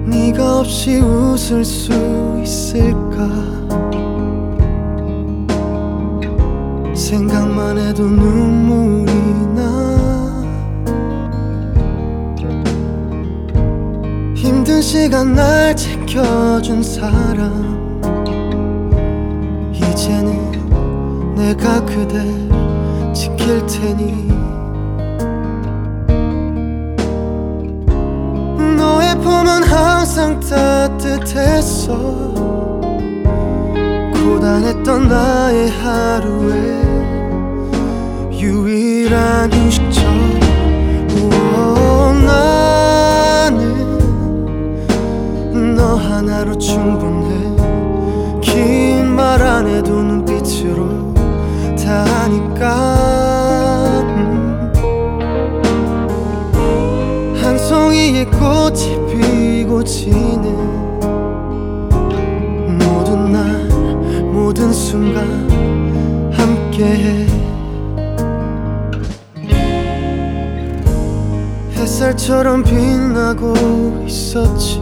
네가 없이 웃을 수 있을까? 생각만 해도 눈물이 나. 힘든 시간 날 지켜준 사람, 이제는 내가 그댈 지킬 테니. 너의 품은 항상 따뜻했어. 고단했던 나의 하루에 유일한 휴식처. 나는 너 하나로 충분해. 긴 말 안 해도 눈빛으로 다 아니까. 한 송이의 꽃이 피고 지는 모든 날 모든 순간 함께해. 햇살처럼 빛나고 있었지.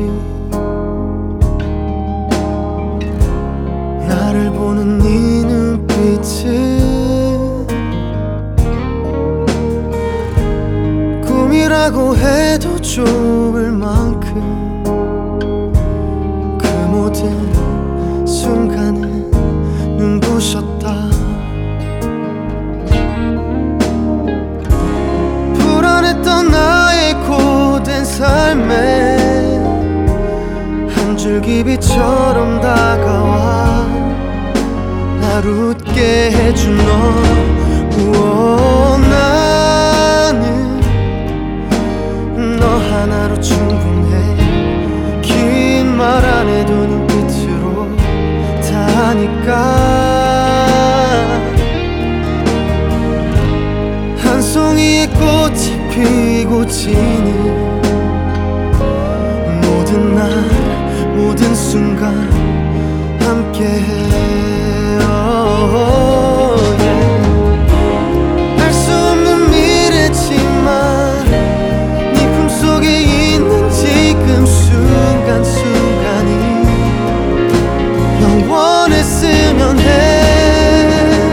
나를 보는 네 눈빛은 꿈이라고 해도 좁을 만큼 그 모든 순간은 눈부셨다. 불안했던 나의 고된 삶에 한 줄기 빛처럼 다가와 날 웃게 해준 너. 나는 너 하나로 충분해. 긴 말 안 해도 눈빛으로 다 아니까. 한 송이의 꽃이 피고 지는 모든 날 모든 순간 함께해. 알 수 없는 미래지만 네 품속에 있는 지금 순간순간이 영원했으면 해.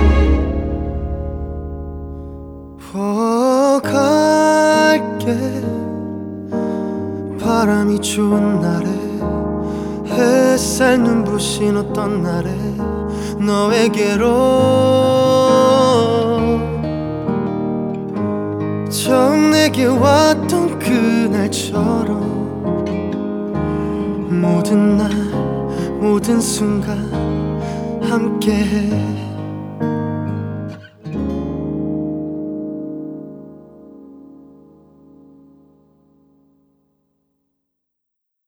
갈게. 바람이 좋은 날에 햇살 눈부신 어떤 날에 너에게로 처음 내게 왔던 그날처럼 모든 날 모든 순간 함께해.